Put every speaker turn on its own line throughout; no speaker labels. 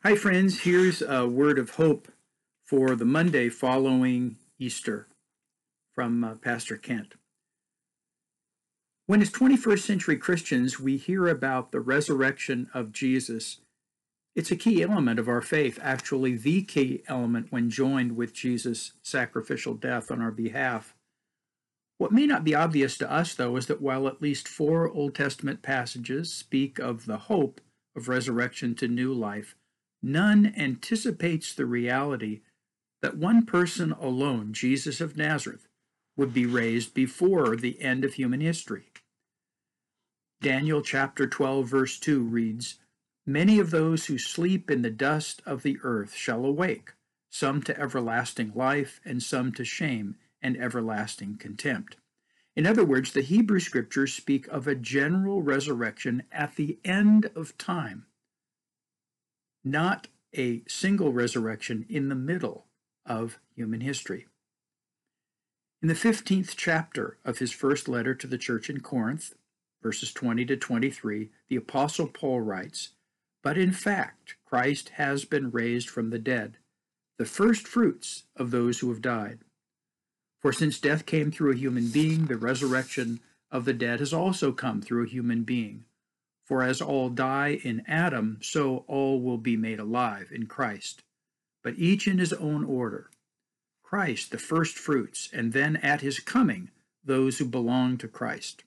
Hi, friends. Here's a word of hope for the Monday following Easter from Pastor Kent. When, as 21st century Christians, we hear about the resurrection of Jesus, it's a key element of our faith, actually, the key element when joined with Jesus' sacrificial death on our behalf. What may not be obvious to us, though, is that while at least 4 Old Testament passages speak of the hope of resurrection to new life, none anticipates the reality that one person alone, Jesus of Nazareth, would be raised before the end of human history. Daniel chapter 12, verse 2 reads, "Many of those who sleep in the dust of the earth shall awake, some to everlasting life, and some to shame and everlasting contempt." In other words, the Hebrew Scriptures speak of a general resurrection at the end of time, not a single resurrection in the middle of human history. In the 15th chapter of his first letter to the church in Corinth, verses 20 to 23, the Apostle Paul writes, "But in fact, Christ has been raised from the dead, the first fruits of those who have died. For since death came through a human being, the resurrection of the dead has also come through a human being. For as all die in Adam, so all will be made alive in Christ, but each in his own order. Christ the first fruits, and then at his coming, those who belong to Christ."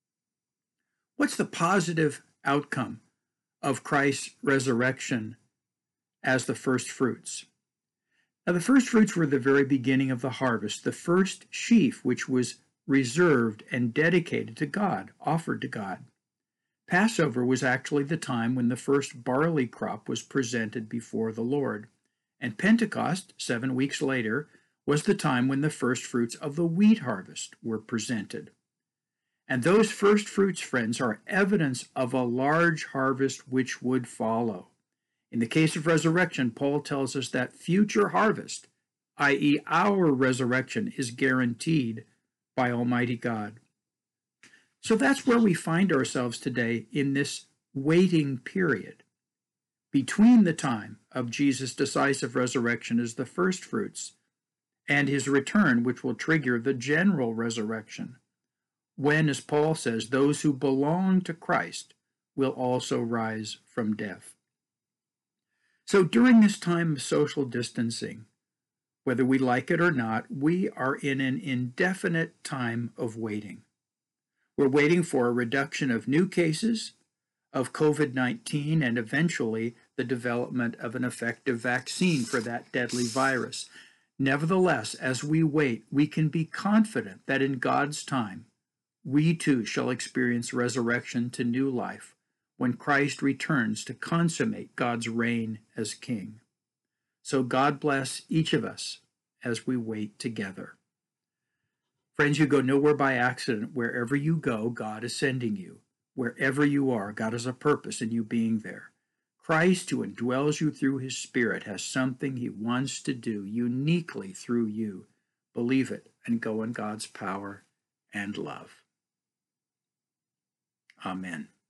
What's the positive outcome of Christ's resurrection as the first fruits? Now, the first fruits were the very beginning of the harvest, the first sheaf which was reserved and dedicated to God, offered to God. Passover was actually the time when the first barley crop was presented before the Lord, and Pentecost, 7 weeks later, was the time when the first fruits of the wheat harvest were presented. And those first fruits, friends, are evidence of a large harvest which would follow. In the case of resurrection, Paul tells us that future harvest, i.e., our resurrection, is guaranteed by Almighty God. So that's where we find ourselves today in this waiting period between the time of Jesus' decisive resurrection as the first fruits and his return, which will trigger the general resurrection, when, as Paul says, those who belong to Christ will also rise from death. So during this time of social distancing, whether we like it or not, we are in an indefinite time of waiting. We're waiting for a reduction of new cases of COVID-19 and eventually the development of an effective vaccine for that deadly virus. Nevertheless, as we wait, we can be confident that in God's time, we too shall experience resurrection to new life when Christ returns to consummate God's reign as King. So God bless each of us as we wait together. Friends, you go nowhere by accident. Wherever you go, God is sending you. Wherever you are, God has a purpose in you being there. Christ, who indwells you through his Spirit, has something he wants to do uniquely through you. Believe it and go in God's power and love. Amen.